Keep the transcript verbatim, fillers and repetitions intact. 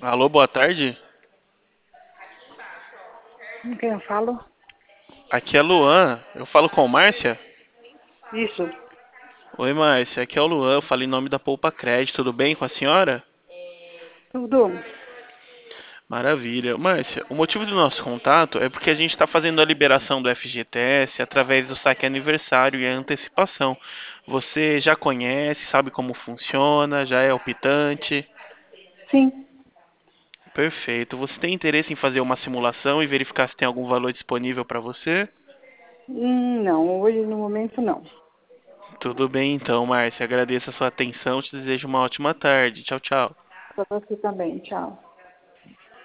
Alô, boa tarde. Com quem eu falo? Aqui é Luan. Eu falo com Márcia? Isso, Oi, Márcia. Aqui é o Luan. Eu falo em nome da Poupa Crédito. Tudo bem com a senhora? tudo. Maravilha. Márcia, o motivo do nosso contato é porque a gente está fazendo a liberação do F G T S através do saque aniversário e a antecipação. Você já conhece, sabe como funciona, já é optante? Sim. Perfeito. Você tem interesse em fazer uma simulação e verificar se tem algum valor disponível para você? Hum, não, hoje no momento não. Tudo bem então, Márcia. Agradeço a sua atenção. Te desejo uma ótima tarde. Tchau, tchau. Para você também, tchau.